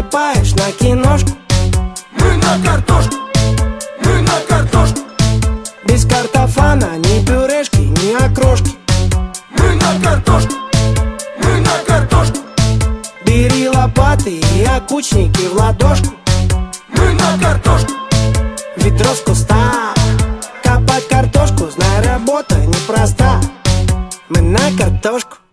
покупаешь на киношку. Мы на картошку, мы на картошку. Без картофана ни пюрешки, ни окрошки. Мы на картошку, мы на картошку. Бери лопаты и окучники в ладошку. Мы на картошку. Ведро с куста, копать картошку, знай, работа непроста. Мы на картошку.